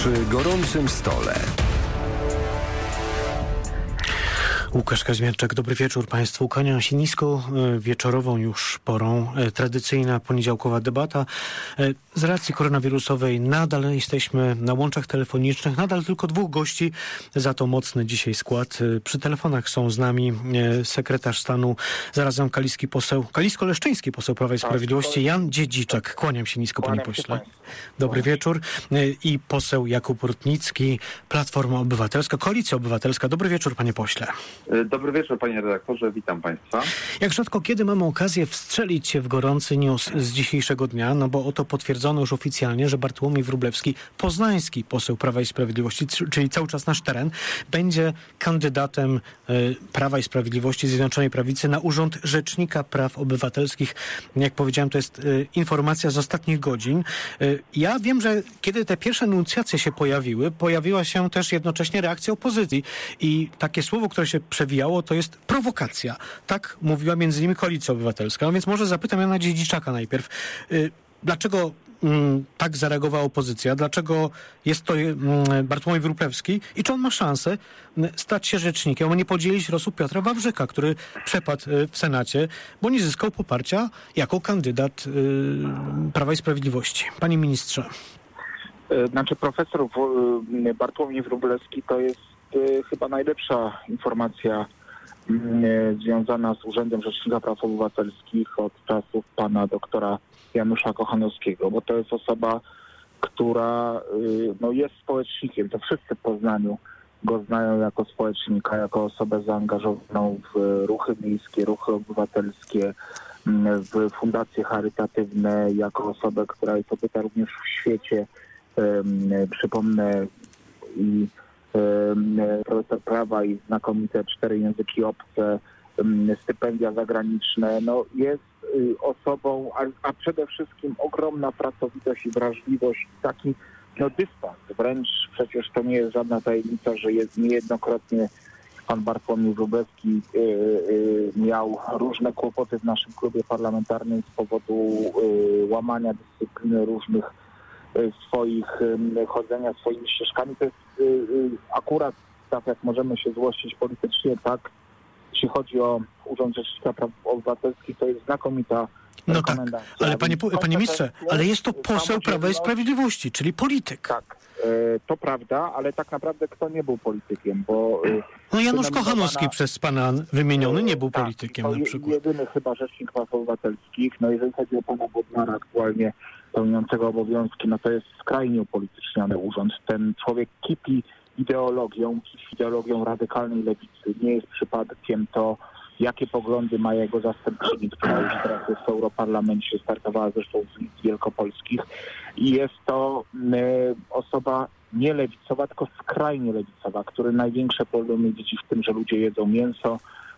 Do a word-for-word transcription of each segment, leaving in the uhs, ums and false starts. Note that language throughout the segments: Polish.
Przy gorącym stole. Łukasz Kaźmierczak, dobry wieczór Państwu. Kłaniam się nisko, wieczorową już porą. Tradycyjna poniedziałkowa debata. Z racji koronawirusowej nadal jesteśmy na łączach telefonicznych, nadal tylko dwóch gości, za to mocny dzisiaj skład. Przy telefonach są z nami sekretarz stanu, zarazem kaliski poseł, kalisko-leszczyński poseł Prawa i Sprawiedliwości, Jan Dziedziczak. Kłaniam się nisko, panie pośle. Dobry wieczór. I poseł Jakub Rutnicki, Platforma Obywatelska, Koalicja Obywatelska. Dobry wieczór, panie pośle. Dobry wieczór, panie redaktorze, witam państwa. Jak rzadko kiedy mamy okazję wstrzelić się w gorący news z dzisiejszego dnia, no bo oto potwierdzono już oficjalnie, że Bartłomiej Wróblewski, poznański poseł Prawa i Sprawiedliwości, czyli cały czas nasz teren, będzie kandydatem y, Prawa i Sprawiedliwości, Zjednoczonej Prawicy na urząd Rzecznika Praw Obywatelskich. Jak powiedziałem, to jest y, informacja z ostatnich godzin. Y, ja wiem, że kiedy te pierwsze enuncjacje się pojawiły, pojawiła się też jednocześnie reakcja opozycji i takie słowo, które się przewijało, to jest prowokacja. Tak mówiła między innymi Koalicja Obywatelska. No więc może zapytam Jana Dziedziczaka najpierw. Y, dlaczego mm, tak zareagowała opozycja? Dlaczego jest to mm, Bartłomiej Wróblewski? I czy on ma szansę mm, stać się rzecznikiem, a nie podzielić losu Piotra Wawrzyka, który przepadł y, w Senacie, bo nie zyskał poparcia jako kandydat y, Prawa i Sprawiedliwości? Panie ministrze. Znaczy profesor w, Bartłomiej Wróblewski to jest y, chyba najlepsza informacja y, związana z Urzędem Rzecznika Praw Obywatelskich od czasów pana doktora Janusza Kochanowskiego, bo to jest osoba, która y, no, jest społecznikiem. To wszyscy w Poznaniu go znają jako społecznika, jako osobę zaangażowaną w ruchy miejskie, ruchy obywatelskie, w fundacje charytatywne, jako osobę, która jest obyta również w świecie. Przypomnę i profesor prawa i znakomite cztery języki obce, stypendia zagraniczne. No jest osobą, a, a przede wszystkim ogromna pracowitość i wrażliwość, taki no dystans. Wręcz przecież to nie jest żadna tajemnica, że jest niejednokrotnie pan Bartłomiej Wróblewski y, y, miał różne kłopoty w naszym klubie parlamentarnym z powodu y, łamania dyscypliny różnych swoich chodzenia swoimi ścieżkami. To jest akurat tak, jak możemy się złościć politycznie, tak, jeśli chodzi o Urząd Rzecznika Praw Obywatelskich, to jest znakomita no tak, ale panie, panie ministrze, ale jest to poseł Prawa i Sprawiedliwości, czyli polityk. Tak, to prawda, ale tak naprawdę kto nie był politykiem, bo... No Janusz Kochanowski przez pana wymieniony nie był tak, politykiem na przykład. Jedyny chyba Rzecznik Praw Obywatelskich. No jeżeli chodzi o pana Bodnara aktualnie pełniącego obowiązki, no to jest skrajnie upolityczniony urząd. Ten człowiek kipi ideologią, kipi ideologią radykalnej lewicy. Nie jest przypadkiem to, jakie poglądy ma jego zastępczyni, która już teraz jest w Europarlamencie, startowała zresztą z list wielkopolskich. I jest to y, osoba nie lewicowa, tylko skrajnie lewicowa, który największe problemy widzi w tym, że ludzie jedzą mięso.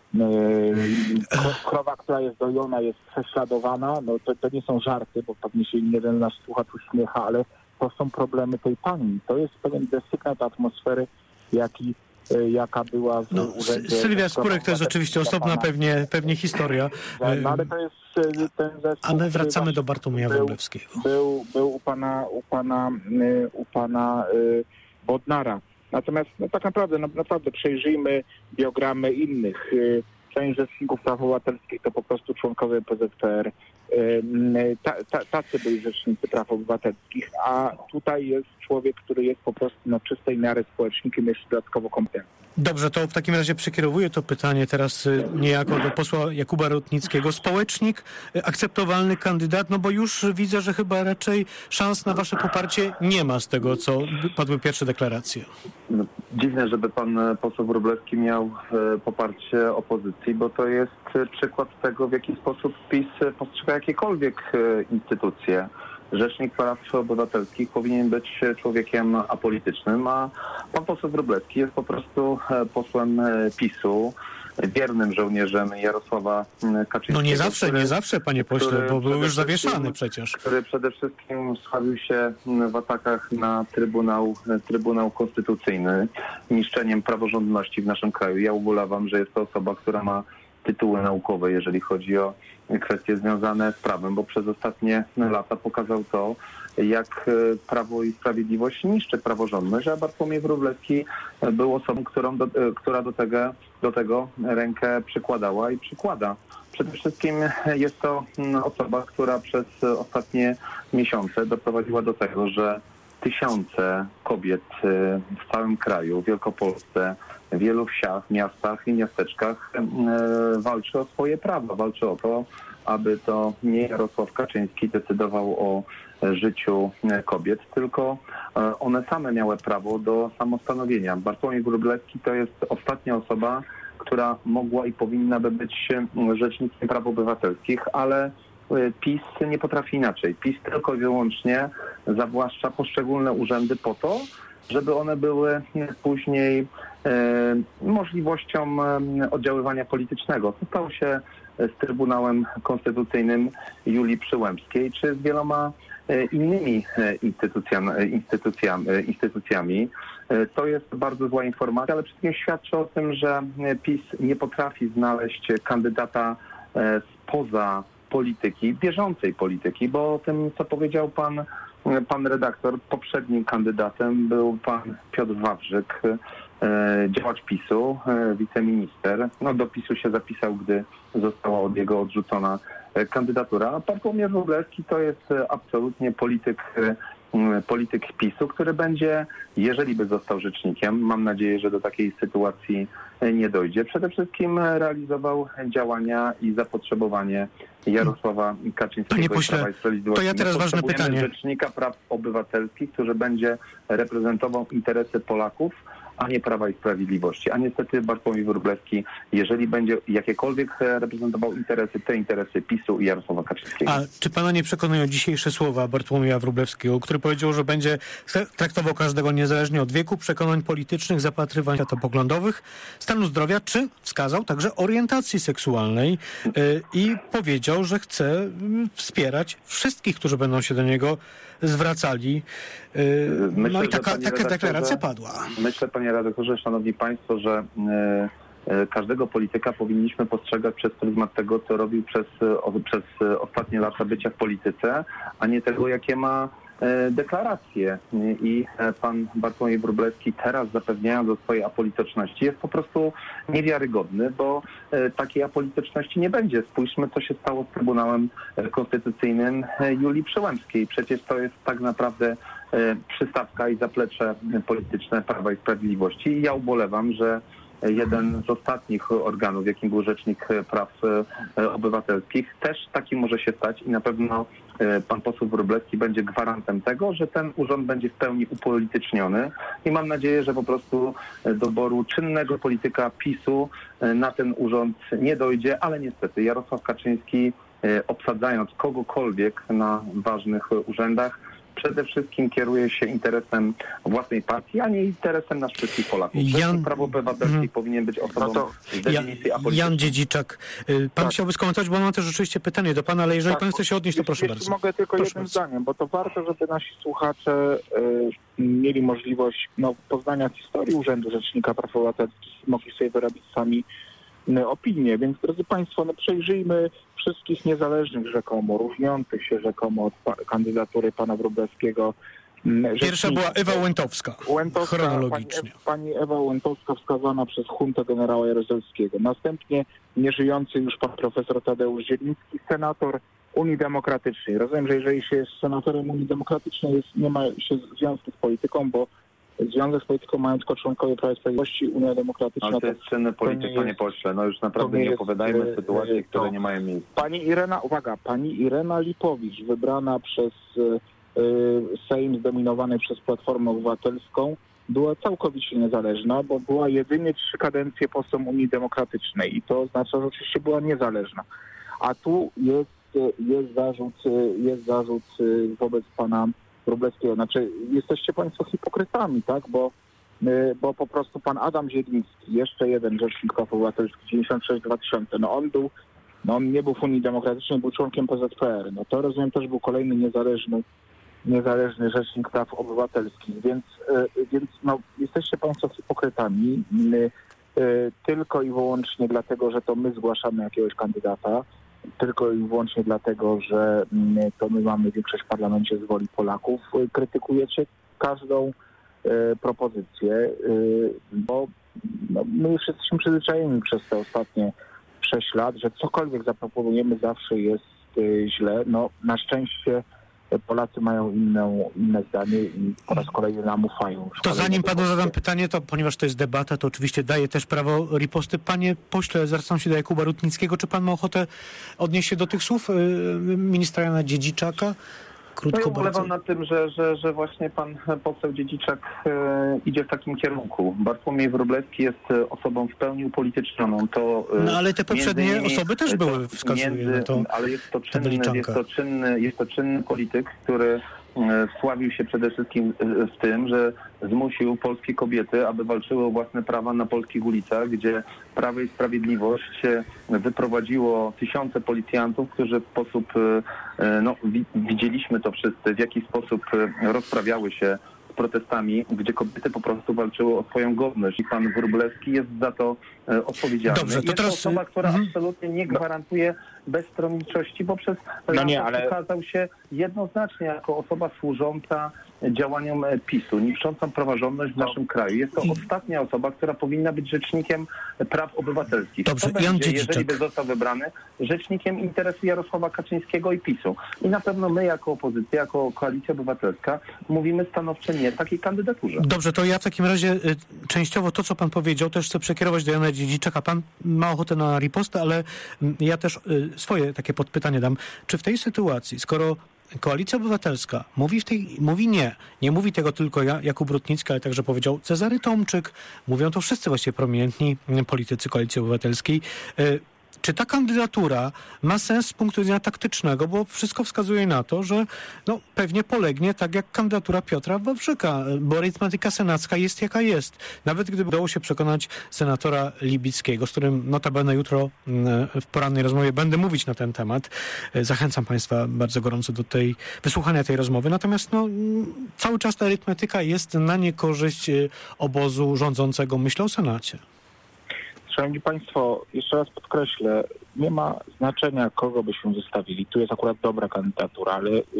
Krowa, która jest dojona, jest prześladowana. No to, to nie są żarty, bo pewnie się jeden nasz słuchacz uśmiecha, ale to są problemy tej pani. To jest pewien desygnat atmosfery, jaki jaka była w no, urzędzie. Sylwia Spurek to jest oczywiście osobna pewnie, pewnie historia. No, ale to jest ten zespół, a my wracamy do Bartłomieja Wróblewskiego. Był, był u pana, u pana, u pana y, Bodnara. Natomiast no, tak naprawdę, no, naprawdę przejrzyjmy biogramy innych. Y, część Rzeczników Praw Obywatelskich to po prostu członkowie P Z P R. Y, ta, ta, tacy byli Rzecznicy Praw Obywatelskich, a tutaj jest człowiek, który jest po prostu na czystej miary społecznikiem, jeszcze dodatkowo kompetentny. Dobrze, to w takim razie przekierowuję to pytanie teraz niejako do posła Jakuba Rutnickiego. Społecznik, akceptowalny kandydat, no bo już widzę, że chyba raczej szans na wasze poparcie nie ma z tego, co padły pierwsze deklaracje. No, dziwne, żeby pan poseł Wróblewski miał e, poparcie opozycji, bo to jest przykład tego, w jaki sposób PiS postrzega jakiekolwiek e, instytucje. Rzecznik Praw Obywatelskich powinien być człowiekiem apolitycznym, a pan poseł Wróblewski jest po prostu posłem PiSu, wiernym żołnierzem Jarosława Kaczyńskiego. No nie zawsze, który, nie zawsze, panie pośle, bo był już zawieszany przecież. Który przede wszystkim sławił się w atakach na Trybunał, Trybunał Konstytucyjny, niszczeniem praworządności w naszym kraju. Ja ubolewam, że jest to osoba, która ma tytuły naukowe, jeżeli chodzi o kwestie związane z prawem, bo przez ostatnie lata pokazał to, jak Prawo i Sprawiedliwość niszczy praworządność, a Bartłomiej Wróblewski był osobą, którą do, która do tego, do tego rękę przykładała i przykłada. Przede wszystkim jest to osoba, która przez ostatnie miesiące doprowadziła do tego, że tysiące kobiet w całym kraju, w Wielkopolsce, w wielu wsiach, miastach i miasteczkach walczy o swoje prawa, walczy o to, aby to nie Jarosław Kaczyński decydował o życiu kobiet, tylko one same miały prawo do samostanowienia. Bartłomiej Wróblewski to jest ostatnia osoba, która mogła i powinna by być rzecznikiem praw obywatelskich, ale PiS nie potrafi inaczej. PiS tylko i wyłącznie zawłaszcza poszczególne urzędy po to, żeby one były później e, możliwością oddziaływania politycznego. To stało się z Trybunałem Konstytucyjnym Julii Przyłębskiej, czy z wieloma innymi instytucjami. instytucjami, instytucjami. To jest bardzo zła informacja, ale przede wszystkim świadczy o tym, że PiS nie potrafi znaleźć kandydata spoza polityki, bieżącej polityki, bo o tym, co powiedział pan, pan redaktor, poprzednim kandydatem był pan Piotr Wawrzyk, działacz PiSu, wiceminister. No, do PiSu się zapisał, gdy została od jego odrzucona kandydatura. Bartłomiej Wróblewski to jest absolutnie polityk, polityk PiSu, który będzie, jeżeli by został rzecznikiem, mam nadzieję, że do takiej sytuacji nie dojdzie, przede wszystkim realizował działania i zapotrzebowanie Jarosława Kaczyńskiego i Prawa i Sprawiedliwości. To ja teraz ważne pytanie. Rzecznika praw obywatelskich, który będzie reprezentował interesy Polaków, a nie Prawa i Sprawiedliwości. A niestety Bartłomiej Wróblewski, jeżeli będzie jakiekolwiek reprezentował interesy, te interesy PiSu i Jarosława Kaczyńskiego. A czy pana nie przekonują dzisiejsze słowa Bartłomieja Wróblewskiego, który powiedział, że będzie traktował każdego niezależnie od wieku, przekonań politycznych, zapatrywań światopoglądowych, stanu zdrowia, czy wskazał także orientacji seksualnej yy, i powiedział, że chce wspierać wszystkich, którzy będą się do niego zwracali. Yy, myślę, no i taka, taka deklaracja padła. Myślę, panie redaktorze, szanowni państwo, że yy, każdego polityka powinniśmy postrzegać przez pryzmat tego, co robił przez, o, przez ostatnie lata bycia w polityce, a nie tego, jakie ma deklaracje. I pan Bartłomiej Wróblewski teraz, zapewniając o swojej apolityczności, jest po prostu niewiarygodny, bo takiej apolityczności nie będzie. Spójrzmy, co się stało z Trybunałem Konstytucyjnym Julii Przyłębskiej. Przecież to jest tak naprawdę przystawka i zaplecze polityczne Prawa i Sprawiedliwości. I ja ubolewam, że jeden z ostatnich organów, jakim był Rzecznik Praw Obywatelskich, też taki może się stać i na pewno pan poseł Wróblewski będzie gwarantem tego, że ten urząd będzie w pełni upolityczniony i mam nadzieję, że po prostu doboru czynnego polityka PiSu na ten urząd nie dojdzie, ale niestety Jarosław Kaczyński, obsadzając kogokolwiek na ważnych urzędach, przede wszystkim kieruje się interesem własnej partii, a nie interesem nas wszystkich Polaków. Jan... Prawo obywatelskie hmm. powinien być osobą no to... z definicji apolitycznej. Jan Dziedziczak, pan tak. chciałby skomentować, bo mam też rzeczywiście pytanie do pana, ale jeżeli tak, pan chce się odnieść, to proszę bardzo. Mogę tylko proszę jednym bardzo. zdaniem, bo to warto, żeby nasi słuchacze y, mieli możliwość no, poznania historii Urzędu Rzecznika Praw Obywatelskich i mogli sobie wyrobić sami y, opinię. Więc drodzy państwo, no, przejrzyjmy wszystkich niezależnych rzekomo, różniących się rzekomo od pa- kandydatury pana Wróblewskiego. Pierwsza była Ewa Łętowska, Łętowska chronologicznie. Pani, pani Ewa Łętowska wskazana przez Huntę generała Jaruzelskiego. Następnie nieżyjący już pan profesor Tadeusz Zieliński, senator Unii Demokratycznej. Rozumiem, że jeżeli się jest senatorem Unii Demokratycznej, jest, nie ma się związku z polityką, bo związek z polityką mają tylko członkowie Prawa i Sprawiedliwości, Unia Demokratyczna. Ale to jest czynny polityk, panie pośle. No już naprawdę nie, nie opowiadajmy jest, sytuacji, które nie mają miejsca. Pani Irena, uwaga, pani Irena Lipowicz, wybrana przez y, Sejm zdominowany przez Platformę Obywatelską, była całkowicie niezależna, bo była jedynie trzy kadencje posłem Unii Demokratycznej i to oznacza, że oczywiście była niezależna. A tu jest, jest zarzut, jest zarzut wobec pana Wróblewskiego. Znaczy, jesteście państwo hipokrytami, tak? Bo, bo po prostu pan Adam Zieliński, jeszcze jeden rzecznik praw obywatelskich, dziewięćdziesiąt sześć dwa tysiące, no on był, no on nie był w Unii Demokratycznej, był członkiem P Z P R. No to rozumiem, też był kolejny niezależny, niezależny rzecznik praw obywatelskich, więc, więc no, jesteście państwo hipokrytami. tylko i wyłącznie dlatego, że to my zgłaszamy jakiegoś kandydata, tylko i wyłącznie dlatego, że to my mamy większość w parlamencie z woli Polaków, krytykujecie każdą propozycję, bo no, my już jesteśmy przyzwyczajeni przez te ostatnie sześć lat, że cokolwiek zaproponujemy zawsze jest źle. No, na szczęście Polacy mają inną, inne zdanie i po raz kolejny nam ufają. To zanim panu zadam pytanie, to ponieważ to jest debata, to oczywiście daję też prawo riposty. Panie pośle, zwracam się do Jakuba Rutnickiego. Czy pan ma ochotę odnieść się do tych słów ministra Jana Dziedziczaka? Krótko no ja ubolewam bardzo. na tym, że, że, że właśnie pan poseł Dziedziczak e, idzie w takim kierunku. Bartłomiej Wróblewski jest osobą w pełni upolitycznioną. To, e, no ale te poprzednie innymi, osoby też były, wskazuje między, na to. Ale jest to, czynny, jest, to czynny, jest to czynny polityk, który wsławił się przede wszystkim w tym, że zmusił polskie kobiety, aby walczyły o własne prawa na polskich ulicach, gdzie Prawo i Sprawiedliwość wyprowadziło tysiące policjantów, którzy w sposób, no widzieliśmy to wszyscy, w jaki sposób rozprawiały się z protestami, gdzie kobiety po prostu walczyły o swoją godność i pan Wróblewski jest za to odpowiedzialny. Dobrze, to jest teraz... to osoba, która mhm. absolutnie nie gwarantuje bezstronniczości, bo przez no nie, ale... ukazał się jednoznacznie jako osoba służąca działaniom PiSu, niszczącą praworządność w no. naszym kraju. Jest to I... ostatnia osoba, która powinna być rzecznikiem praw obywatelskich. Dobrze, Kto Jan będzie, Dziedziczak. jeżeli by został wybrany, rzecznikiem interesu Jarosława Kaczyńskiego i PiSu. I na pewno my jako opozycja, jako Koalicja Obywatelska mówimy stanowcze nie takiej kandydaturze. Dobrze, to ja w takim razie y, częściowo to, co pan powiedział, też chcę przekierować do Jana Dziedziczaka. Pan ma ochotę na ripostę, ale y, ja też y, swoje takie podpytanie dam. Czy w tej sytuacji, skoro Koalicja Obywatelska mówi w tej, mówi nie, nie mówi tego tylko ja, Jakub Rutnicki, ale także powiedział Cezary Tomczyk, mówią to wszyscy właściwie prominentni politycy Koalicji Obywatelskiej. Y, Czy ta kandydatura ma sens z punktu widzenia taktycznego, bo wszystko wskazuje na to, że no, pewnie polegnie tak jak kandydatura Piotra Wawrzyka, bo arytmetyka senacka jest jaka jest. Nawet gdyby udało się przekonać senatora Libickiego, z którym notabene jutro w porannej rozmowie będę mówić na ten temat. Zachęcam państwa bardzo gorąco do tej wysłuchania tej rozmowy. Natomiast no, cały czas ta arytmetyka jest na niekorzyść obozu rządzącego, myślę o Senacie. Szanowni Państwo, jeszcze raz podkreślę, nie ma znaczenia, kogo byśmy zostawili. Tu jest akurat dobra kandydatura, ale y,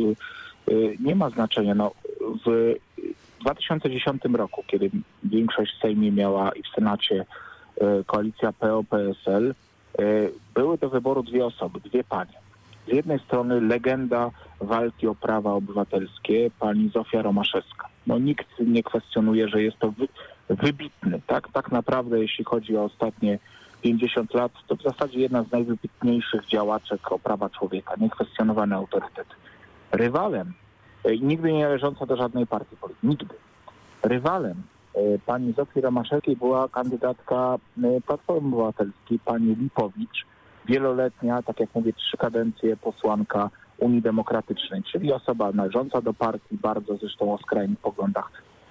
y, nie ma znaczenia. No, w dwa tysiące dziesiątym roku, kiedy większość w Sejmie miała i w Senacie y, koalicja P O P S L, y, były do wyboru dwie osoby, dwie panie. Z jednej strony legenda walki o prawa obywatelskie, pani Zofia Romaszewska. No, nikt nie kwestionuje, że jest to wy, wybitny, tak? Tak naprawdę, jeśli chodzi o ostatnie pięćdziesiąt lat, to w zasadzie jedna z najwybitniejszych działaczek o prawa człowieka, niekwestionowany autorytet. Rywalem, i nigdy nie należąca do żadnej partii politycznej, nigdy. Rywalem pani Zofii Romaszewskiej była kandydatka Platformy Obywatelskiej, pani Lipowicz, wieloletnia, tak jak mówię, trzy kadencje posłanka Unii Demokratycznej, czyli osoba należąca do partii, bardzo zresztą o skrajnych poglądach.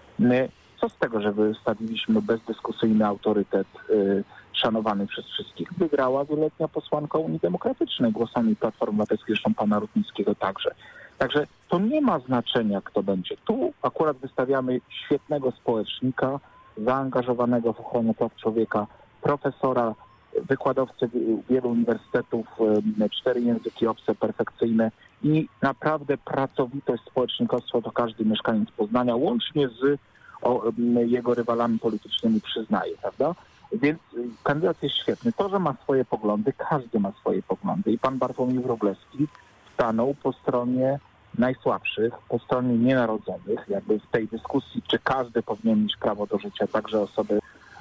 Co z tego, że wystawiliśmy bezdyskusyjny autorytet y, szanowany przez wszystkich? Wygrała wieloletnia posłanka Unii Demokratycznej głosami Platformy Obywatelskiej, zresztą pana Rutnickiego także. Także to nie ma znaczenia, kto będzie. Tu akurat wystawiamy świetnego społecznika, zaangażowanego w ochronę praw człowieka, profesora, wykładowcę wielu uniwersytetów, cztery języki obce perfekcyjne i naprawdę pracowitość społecznikostwa to każdy mieszkaniec Poznania, łącznie z o, jego rywalami politycznymi przyznaje, prawda? Więc kandydat jest świetny. To, że ma swoje poglądy, każdy ma swoje poglądy i pan Bartłomiej Wróblewski stanął po stronie najsłabszych, po stronie nienarodzonych, jakby w tej dyskusji, czy każdy powinien mieć prawo do życia, także osoby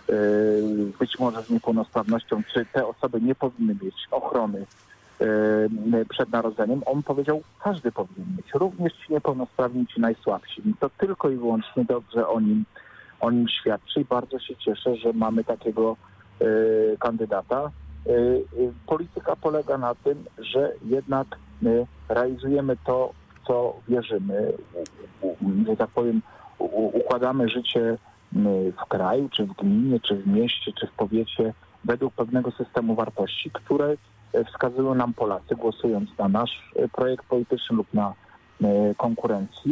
yy, być może z niepełnosprawnością, czy te osoby nie powinny mieć ochrony yy, przed narodzeniem. On powiedział, każdy powinien mieć, również ci niepełnosprawni, ci najsłabsi. I to tylko i wyłącznie dobrze o nim, o nim świadczy i bardzo się cieszę, że mamy takiego yy, kandydata. Yy, yy, polityka polega na tym, że jednak my realizujemy to, co wierzymy, że tak powiem, układamy życie w kraju, czy w gminie, czy w mieście, czy w powiecie według pewnego systemu wartości, które wskazują nam Polacy, głosując na nasz projekt polityczny lub na konkurencji.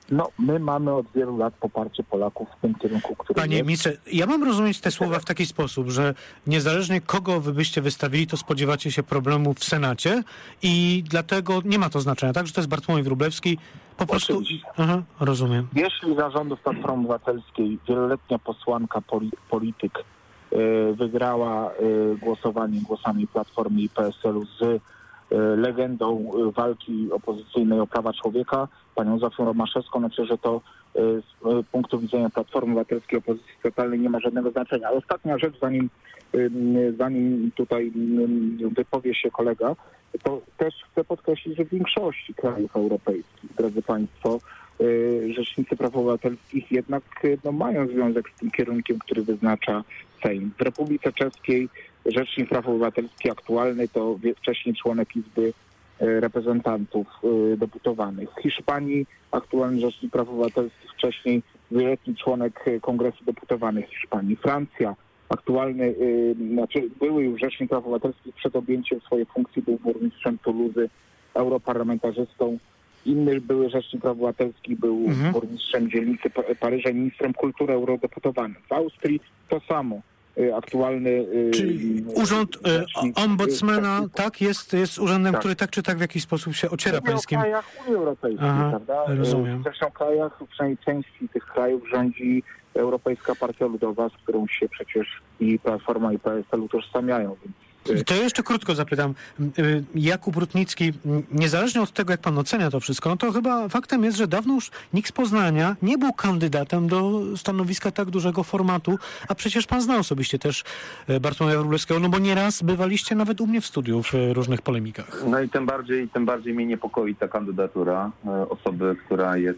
No, my mamy od wielu lat poparcie Polaków w tym kierunku, który Panie jest. ministrze, ja mam rozumieć te słowa w taki sposób, że niezależnie kogo wy byście wystawili, to spodziewacie się problemu w Senacie i dlatego nie ma to znaczenia, tak? Że to jest Bartłomiej Wróblewski, po prostu... Oczywiście. Aha, rozumiem. Jeśli za rządów Platformy Obywatelskiej wieloletnia posłanka, poli, polityk y, wygrała y, głosowanie głosami Platformy i P S L-u z y, legendą y, walki opozycyjnej o prawa człowieka, panią Zofią Romaszewską, znaczy, że to y, z y, punktu widzenia Platformy Obywatelskiej opozycji totalnej nie ma żadnego znaczenia. Ale ostatnia rzecz, zanim, y, zanim tutaj y, wypowie się kolega, to też chcę podkreślić, że w większości krajów europejskich, drodzy Państwo, y, rzecznicy praw obywatelskich jednak y, no, mają związek z tym kierunkiem, który wyznacza Sejm. W Republice Czeskiej rzecznik praw obywatelskich aktualny to wcześniej członek Izby y, Reprezentantów y, Deputowanych. W Hiszpanii aktualny rzecznik praw obywatelskich, wcześniej wieloletni członek Kongresu Deputowanych Hiszpanii. Francja aktualny, y, znaczy były już rzecznik praw obywatelskich przed objęciem swojej funkcji, był burmistrzem Toulouse, europarlamentarzystą. Inny były rzecznik praw obywatelskich, był mhm. burmistrzem dzielnicy Paryża i ministrem kultury eurodeputowanym. W Austrii to samo. Y, aktualny... Y, Czyli urząd y, ombudsmana, y, tak, jest, jest urzędem, tak. który tak czy tak w jakiś sposób się ociera pańskim... w krajach Unii Europejskiej, Aha, prawda? rozumiem. W zresztą krajach, przynajmniej części tych krajów rządzi Europejska Partia Ludowa, z którą się przecież i Platforma i P S L utożsamiają. To ja jeszcze krótko zapytam. Jakub Rutnicki, niezależnie od tego, jak pan ocenia to wszystko, no to chyba faktem jest, że dawno już nikt z Poznania nie był kandydatem do stanowiska tak dużego formatu, a przecież pan zna osobiście też Bartłomieja Wróblewskiego, no bo nieraz bywaliście nawet u mnie w studiu w różnych polemikach. No i tym bardziej, tym bardziej mnie niepokoi ta kandydatura osoby, która jest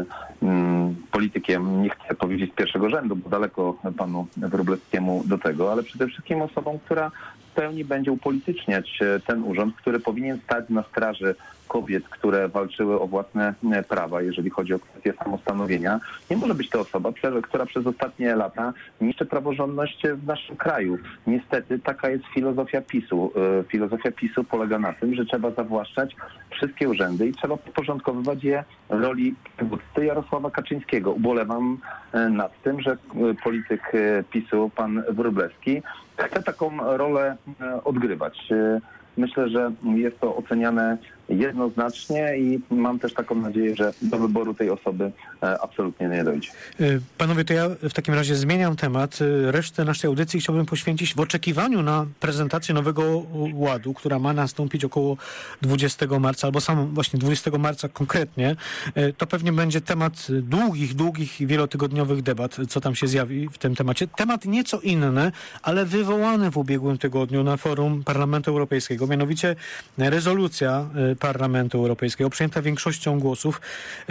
um, politykiem, nie chcę powiedzieć z pierwszego rzędu, bo daleko panu Wróblewskiemu do tego, ale przede wszystkim osobą, która w pełni będzie upolityczniać ten urząd, który powinien stać na straży kobiet, które walczyły o własne prawa, jeżeli chodzi o kwestię samostanowienia. Nie może być to osoba, która przez ostatnie lata niszczy praworządność w naszym kraju. Niestety taka jest filozofia PiSu. Filozofia PiSu polega na tym, że trzeba zawłaszczać wszystkie urzędy i trzeba podporządkowywać je roli przywódcy Jarosława Kaczyńskiego. Ubolewam nad tym, że polityk PiSu, pan Wróblewski, chce taką rolę odgrywać. Myślę, że jest to oceniane jednoznacznie i mam też taką nadzieję, że do wyboru tej osoby absolutnie nie dojdzie. Panowie, to ja w takim razie zmieniam temat. Resztę naszej audycji chciałbym poświęcić w oczekiwaniu na prezentację nowego ładu, która ma nastąpić około dwudziestego marca, albo sam właśnie dwudziestego marca konkretnie. To pewnie będzie temat długich, długich i wielotygodniowych debat, co tam się zjawi w tym temacie. Temat nieco inny, ale wywołany w ubiegłym tygodniu na forum Parlamentu Europejskiego, mianowicie rezolucja Parlamentu Europejskiego, przyjęta większością głosów,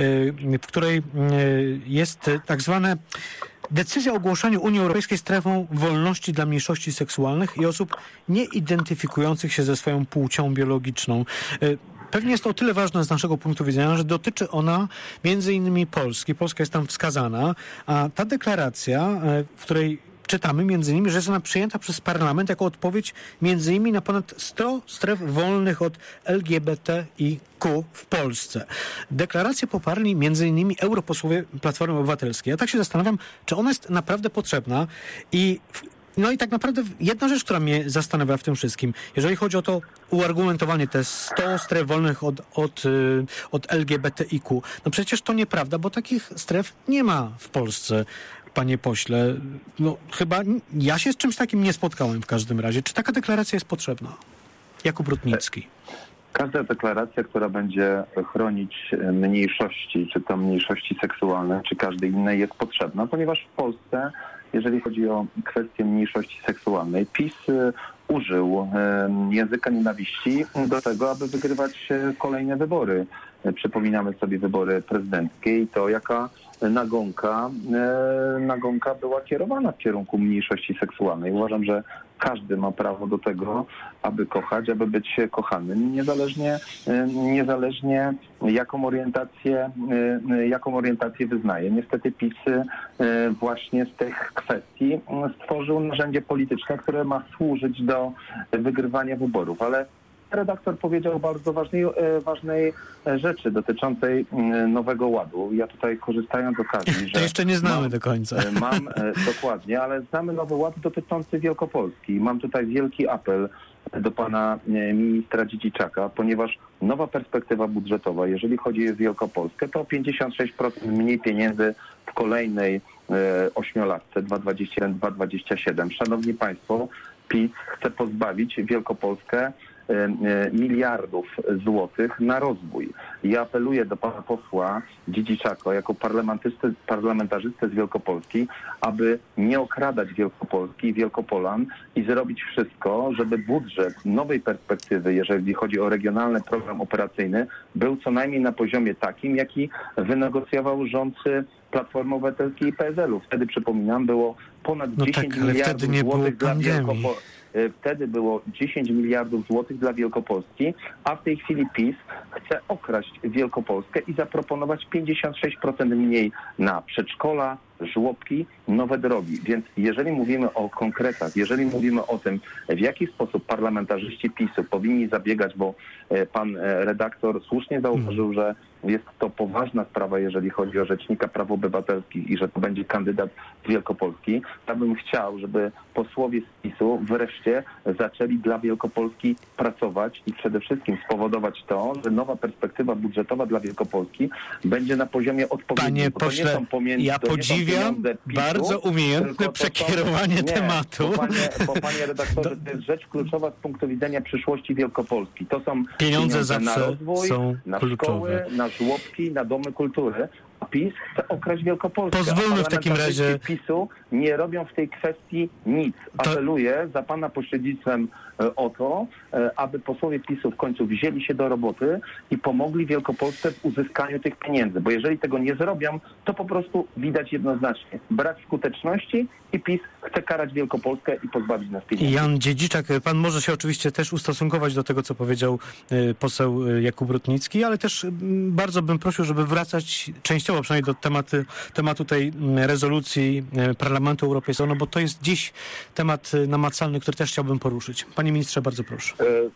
w której jest tak zwane decyzja o ogłoszeniu Unii Europejskiej strefą wolności dla mniejszości seksualnych i osób nie identyfikujących się ze swoją płcią biologiczną. Pewnie jest to o tyle ważne z naszego punktu widzenia, że dotyczy ona między innymi Polski. Polska jest tam wskazana, a ta deklaracja, w której czytamy między innymi, że jest ona przyjęta przez parlament jako odpowiedź między innymi na ponad sto stref wolnych od L G B T I Q w Polsce. Deklarację poparli między innymi europosłowie Platformy Obywatelskiej. Ja tak się zastanawiam, czy ona jest naprawdę potrzebna i no i tak naprawdę jedna rzecz, która mnie zastanawia w tym wszystkim, jeżeli chodzi o to uargumentowanie te sto stref wolnych od, od, od L G B T I Q, no przecież to nieprawda, bo takich stref nie ma w Polsce. Panie pośle, no chyba ja się z czymś takim nie spotkałem w każdym razie. Czy taka deklaracja jest potrzebna? Jakub Rutnicki. Każda deklaracja, która będzie chronić mniejszości, czy to mniejszości seksualne, czy każdej innej, jest potrzebna, ponieważ w Polsce, jeżeli chodzi o kwestię mniejszości seksualnej, PiS użył języka nienawiści do tego, aby wygrywać kolejne wybory. Przypominamy sobie wybory prezydenckie i to, jaka nagonka, nagonka była kierowana w kierunku mniejszości seksualnej. Uważam, że każdy ma prawo do tego, aby kochać, aby być kochanym, niezależnie, niezależnie jaką orientację, jaką orientację wyznaje. Niestety PiS właśnie z tych kwestii stworzył narzędzie polityczne, które ma służyć do wygrywania wyborów, ale redaktor powiedział bardzo ważnej, ważnej rzeczy dotyczącej Nowego Ładu. Ja tutaj korzystając z okazji, że... To jeszcze nie znamy mam, do końca. Mam, dokładnie, ale znamy Nowy Ład dotyczący Wielkopolski. Mam tutaj wielki apel do pana ministra Dziedziczaka, ponieważ nowa perspektywa budżetowa, jeżeli chodzi o Wielkopolskę, to o pięćdziesiąt sześć procent mniej pieniędzy w kolejnej ośmiolatce dwa tysiące dwudziestym pierwszym do dwa tysiące dwudziestego siódmego. Szanowni Państwo, PiS chce pozbawić Wielkopolskę miliardów złotych na rozwój. Ja apeluję do pana posła Dziedziczaka jako parlamentarzysty z Wielkopolski, aby nie okradać Wielkopolski i Wielkopolan i zrobić wszystko, żeby budżet nowej perspektywy, jeżeli chodzi o regionalny program operacyjny, był co najmniej na poziomie takim, jaki wynegocjował rząd Platformy Obywatelskiej i P S L-u. Wtedy, przypominam, było ponad no dziesięć tak, ale miliardów wtedy nie złotych było dla Wielkopolski. Wtedy było dziesięć miliardów złotych dla Wielkopolski, a w tej chwili PiS chce okraść Wielkopolskę i zaproponować pięćdziesiąt sześć procent mniej na przedszkola, żłobki, nowe drogi. Więc jeżeli mówimy o konkretach, jeżeli mówimy o tym, w jaki sposób parlamentarzyści PiS-u powinni zabiegać, bo pan redaktor słusznie zauważył, że jest to poważna sprawa, jeżeli chodzi o Rzecznika Praw Obywatelskich i że to będzie kandydat z Wielkopolski, ja bym chciał, żeby posłowie z PiS-u wreszcie zaczęli dla Wielkopolski pracować i przede wszystkim spowodować to, że nowa perspektywa budżetowa dla Wielkopolski będzie na poziomie odpowiednim. Panie pośle, pomiędzy, ja podziwiam bardzo umiejętne przekierowanie nie, tematu. Bo panie, bo panie redaktorze, to jest rzecz kluczowa z punktu widzenia przyszłości Wielkopolski. To są pieniądze, pieniądze zawsze na rozwój, są na kluczowe. szkoły, na żłobki, na domy kultury. A PiS chce okraść Wielkopolskę. Pozwólmy w takim razie... PiS-u nie robią w tej kwestii nic. Apeluję za pana pośrednictwem o to, aby posłowie PiS-u w końcu wzięli się do roboty i pomogli Wielkopolsce w uzyskaniu tych pieniędzy. Bo jeżeli tego nie zrobią, to po prostu widać jednoznacznie brak skuteczności i PiS chce karać Wielkopolskę i pozbawić nas pieniędzy. Jan Dziedziczak, pan może się oczywiście też ustosunkować do tego, co powiedział poseł Jakub Rutnicki, ale też bardzo bym prosił, żeby wracać częściowo przynajmniej do tematu, tematu tej rezolucji Parlamentu Europejskiego, no bo to jest dziś temat namacalny, który też chciałbym poruszyć. Panie ministrze, bardzo proszę.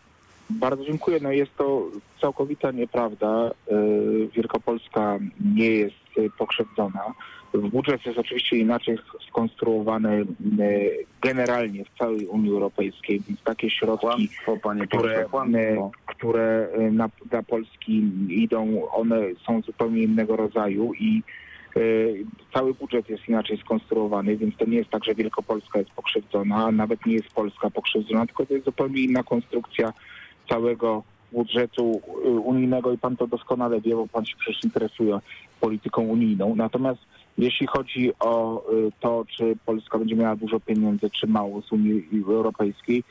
Bardzo dziękuję. No jest to całkowita nieprawda. Wielkopolska nie jest pokrzywdzona. Budżet jest oczywiście inaczej skonstruowany generalnie w całej Unii Europejskiej, więc takie środki, kłamstwo, panie które, które na, dla Polski idą, one są zupełnie innego rodzaju i cały budżet jest inaczej skonstruowany, więc to nie jest tak, że Wielkopolska jest pokrzywdzona, a nawet nie jest Polska pokrzywdzona, tylko to jest zupełnie inna konstrukcja całego budżetu unijnego i pan to doskonale wie, bo pan się przecież interesuje polityką unijną. Natomiast jeśli chodzi o to, czy Polska będzie miała dużo pieniędzy, czy mało z Unii Europejskiej,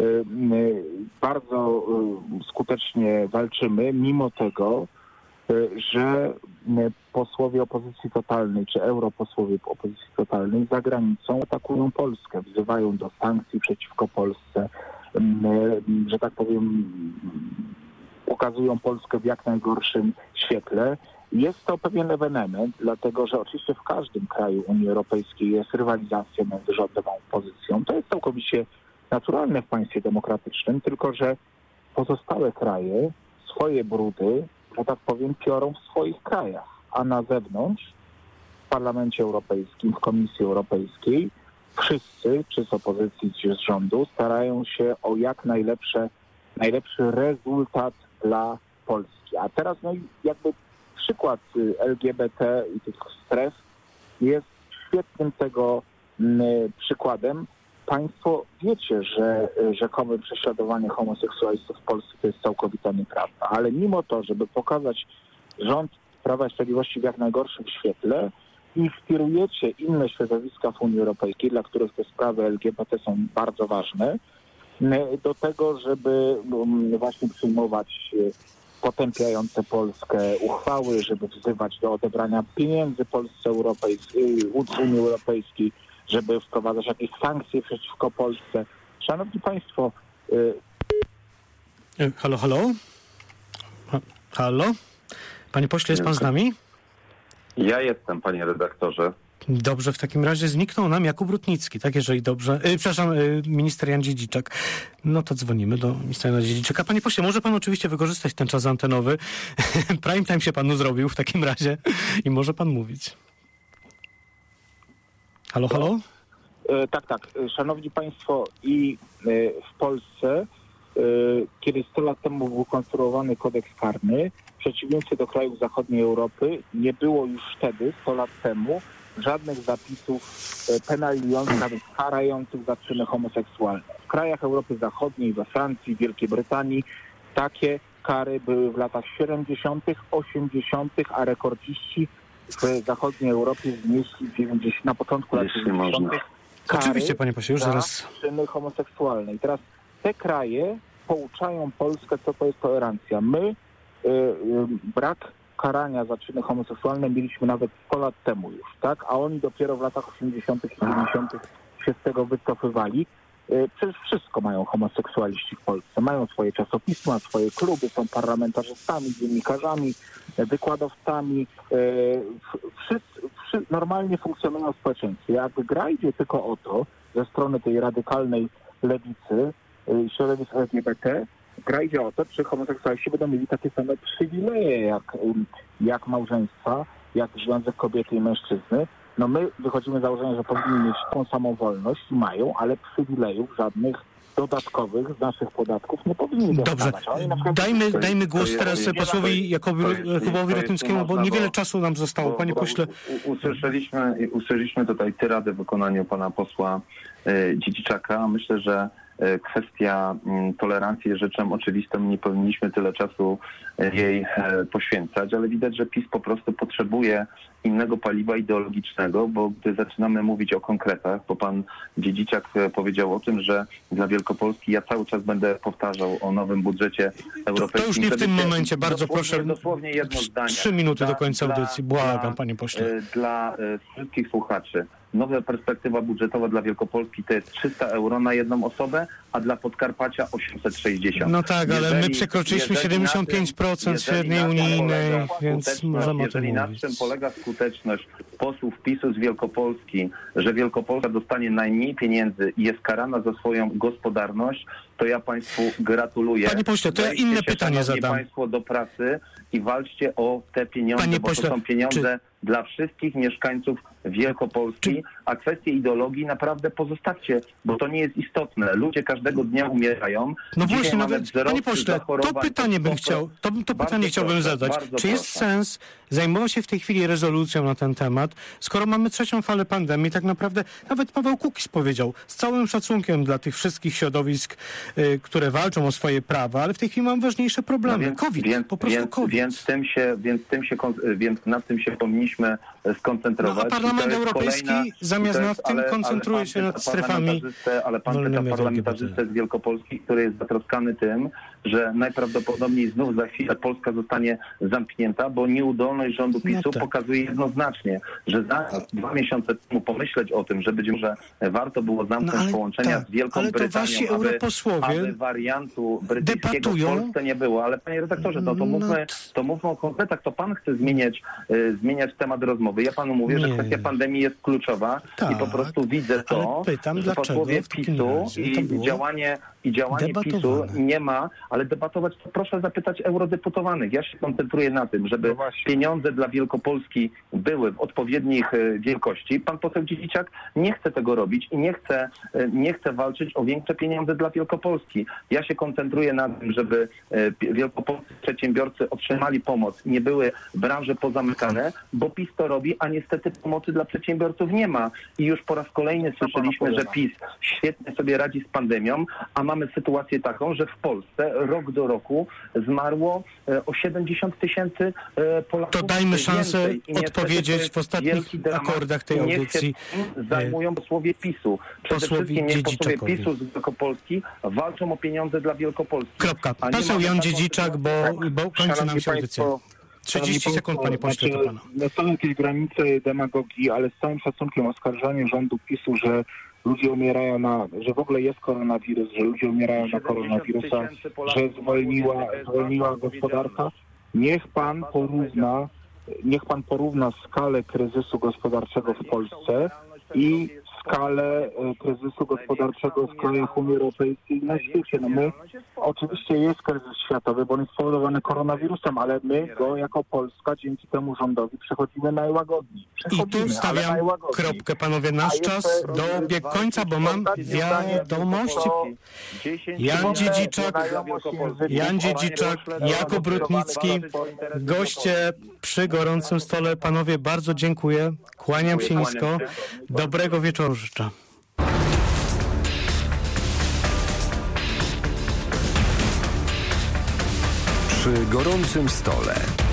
bardzo skutecznie walczymy, mimo tego, że posłowie opozycji totalnej, czy europosłowie opozycji totalnej za granicą atakują Polskę, wzywają do sankcji przeciwko Polsce, że tak powiem, pokazują Polskę w jak najgorszym świetle. Jest to pewien ewenement, dlatego że oczywiście w każdym kraju Unii Europejskiej jest rywalizacja między rządem a opozycją. To jest całkowicie naturalne w państwie demokratycznym, tylko że pozostałe kraje swoje brudy, że tak powiem, piorą w swoich krajach, a na zewnątrz, w Parlamencie Europejskim, w Komisji Europejskiej, wszyscy, czy z opozycji, czy z rządu, starają się o jak najlepsze, najlepszy rezultat dla Polski. A teraz no jakby przykład L G B T i tych stref jest świetnym tego m, przykładem. Państwo wiecie, że rzekome prześladowanie homoseksualistów w Polsce to jest całkowita nieprawda, ale mimo to, żeby pokazać rząd Prawa i Sprawiedliwości w jak najgorszym świetle, inspirujecie inne środowiska w Unii Europejskiej, dla których te sprawy L G B T są bardzo ważne, do tego, żeby właśnie przyjmować potępiające Polskę uchwały, żeby wzywać do odebrania pieniędzy Polsce Europejskiej, Unii Europejskiej, żeby wprowadzać jakieś sankcje przeciwko Polsce. Szanowni Państwo... Y... Halo, halo? Halo? Panie pośle, jest pan z nami? Ja jestem, panie redaktorze. Dobrze, w takim razie zniknął nam Jakub Rutnicki, tak, jeżeli dobrze. Yy, przepraszam, yy, minister Jan Dziedziczak. No to dzwonimy do ministra Jana Dziedziczaka. Panie pośle, może pan oczywiście wykorzystać ten czas antenowy. Prime time się panu zrobił w takim razie i może pan mówić. Halo, halo? E, tak, tak. Szanowni Państwo, i e, w Polsce, e, kiedy sto lat temu był konstruowany kodeks karny, w przeciwieństwie do krajów zachodniej Europy, nie było już wtedy, sto lat temu, żadnych zapisów penalizujących, nawet karających za czyny homoseksualne. W krajach Europy Zachodniej, we Francji, Wielkiej Brytanii takie kary były w latach siedemdziesiątych, osiemdziesiątych, a rekordziści w zachodniej Europie znieśli dziewięćdziesiątych, na początku lat dziewięćdziesiątych kary Oczywiście, panie pośle, już zaraz. za czyny homoseksualne. I teraz te kraje pouczają Polskę, co to jest tolerancja. My y, y, brak karania za czyny homoseksualne mieliśmy nawet sto lat temu już, tak? A oni dopiero w latach osiemdziesiątych i dziewięćdziesiątych się z tego wycofywali. Przecież wszystko mają homoseksualiści w Polsce. Mają swoje czasopisma, swoje kluby, są parlamentarzystami, dziennikarzami, wykładowcami. Wszyscy, wszyscy normalnie funkcjonują w społeczeństwie. Jakby gra idzie tylko o to, ze strony tej radykalnej lewicy, środowisk L G B T, gra idzie o to, czy homoseksualiści będą mieli takie same przywileje jak, jak małżeństwa, jak związek kobiety i mężczyzny. No my wychodzimy z założenia, że powinni mieć tą samą wolność i mają, ale przywilejów żadnych dodatkowych z naszych podatków nie powinni Dobrze, przykład... dajmy, dajmy głos teraz posłowi Jakubowi, Jakubowi Rutnickiemu, bo niewiele czasu nam zostało. Panie pośle. Usłyszeliśmy, usłyszeliśmy tutaj tyradę w wykonaniu pana posła Dziedziczaka. Myślę, że kwestia tolerancji jest rzeczą oczywistą. Nie powinniśmy tyle czasu jej poświęcać, ale widać, że PiS po prostu potrzebuje innego paliwa ideologicznego, bo gdy zaczynamy mówić o konkretach, bo pan Dziedziczak powiedział o tym, że dla Wielkopolski, ja cały czas będę powtarzał o nowym budżecie europejskim. To, to już nie w tym momencie, bardzo dosłownie, proszę. Dosłownie jedno zdanie. Trzy minuty dla, do końca dla, audycji. Błagam, dla, panie pośle. Dla wszystkich słuchaczy. Nowa perspektywa budżetowa dla Wielkopolski to jest trzysta euro na jedną osobę, a dla Podkarpacia osiemset sześćdziesiąt. No tak, ale jeżeli, my przekroczyliśmy siedemdziesiąt pięć procent średniej unijnej, więc możemy o tym Jeżeli mówić. na czym polega skuteczność posłów PiSu z Wielkopolski, że Wielkopolska dostanie najmniej pieniędzy i jest karana za swoją gospodarność, to ja państwu gratuluję. Panie pośle, to ja Wejdźcie inne się, pytanie zadam. państwo do pracy i walczcie o te pieniądze, Panie bo pośle, to są pieniądze czy... dla wszystkich mieszkańców Wielkopolski, czy... a kwestie ideologii naprawdę pozostawcie, bo to nie jest istotne. Ludzie każdego dnia umierają. No Dzisiaj właśnie, nawet, panie pośle, to pytanie bym chciał, to, to pytanie chciałbym proszę, zadać. Czy jest proszę. sens zajmować się w tej chwili rezolucją na ten temat, skoro mamy trzecią falę pandemii? Tak naprawdę nawet Paweł Kukiz powiedział, z całym szacunkiem dla tych wszystkich środowisk, y, które walczą o swoje prawa, ale w tej chwili mam ważniejsze problemy. No więc, COVID, więc, po prostu więc, COVID. Więc, tym się, więc, tym się, więc nad tym się powinniśmy skoncentrować. No, a Parlament Europejski kolejna, zamiast nad tym ale, koncentruje ale się nad strefami. Ale pan pyta parlamentarzystę z Wielkopolski, który jest zatroskany tym, że najprawdopodobniej znów za chwilę Polska zostanie zamknięta, bo nieudolność rządu PiSu no tak. pokazuje jednoznacznie, że za dwa miesiące temu pomyśleć o tym, że być może warto było zamknąć no, połączenia tak, z Wielką ale Brytanią, wasi aby, europosłowie aby wariantu brytyjskiego debatują. w Polsce nie było. Ale panie redaktorze, no to mówmy, to mówmy o konkretach. To pan chce zmieniać, y, zmieniać temat rozmowy. Ja panu mówię, nie. że kwestia pandemii jest kluczowa tak, i po prostu widzę to, pytam, że posłowie PiSu i działanie, i działanie PiSu nie ma, ale debatować to proszę zapytać eurodeputowanych. Ja się koncentruję na tym, żeby no pieniądze dla Wielkopolski były w odpowiednich wielkości. Pan poseł Dziedziczak nie chce tego robić i nie chce, nie chce walczyć o większe pieniądze dla Wielkopolski. Ja się koncentruję na tym, żeby wielkopolscy przedsiębiorcy otrzymali pomoc, nie były branże pozamykane, bo PiS to robi, a niestety pomocy dla przedsiębiorców nie ma. I już po raz kolejny słyszeliśmy, że PiS świetnie sobie radzi z pandemią, a mamy sytuację taką, że w Polsce rok do roku zmarło o siedemdziesiąt tysięcy Polaków. To dajmy szansę odpowiedzieć w ostatnich akordach tej audycji. Zajmują posłowie PiSu. Przede wszystkim nie posłowie PiSu z Wielkopolski walczą o pieniądze dla Wielkopolski. Kropka. Poseł Jan Dziedziczak, bo, bo kończy nam się audycja. trzydzieści sekund, panie pośle, znaczy, do pana. No są jakieś granice demagogii, ale z całym szacunkiem oskarżanie rządu PiSu, że ludzie umierają na, że w ogóle jest koronawirus, że ludzie umierają na koronawirusa, że zwolniła, zwolniła gospodarka. Niech pan porówna niech pan porówna skalę kryzysu gospodarczego w Polsce i skalę kryzysu gospodarczego w krajach Unii Europejskiej i na świecie. No my, oczywiście jest kryzys światowy, bo on jest spowodowany koronawirusem, ale my go jako Polska dzięki temu rządowi przechodzimy najłagodniej. Przechodzimy, I tu stawiam kropkę, panowie. Nasz czas dobiegł końca, bo mam wiadomość. Jan Dziedziczak, Jan Dziedziczak, Jakub Rutnicki, goście przy gorącym stole. Panowie, bardzo dziękuję. Kłaniam się nisko. Dobrego wieczoru życzę. Przy gorącym stole.